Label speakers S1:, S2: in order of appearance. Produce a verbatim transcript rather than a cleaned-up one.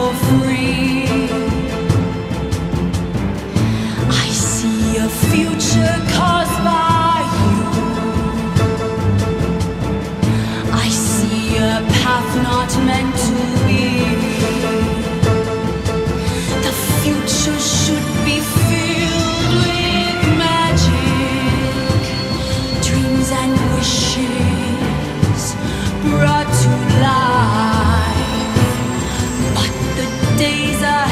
S1: for free. I see a future caused by you. I see a path not meant to be. The future should be filled with magic, dreams and wishes brought to life. But the days are